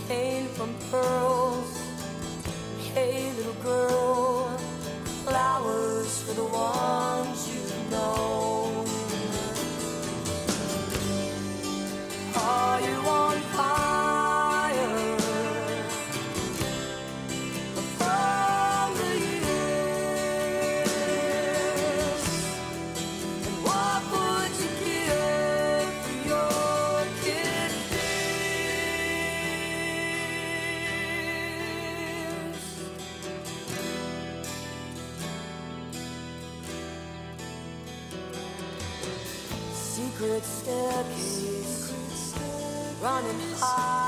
champagne from pearls. Hey little girl, flowers for the ones you know. Are you on fire from the years? And what would you give for your kid fears? Secret staircase, running high.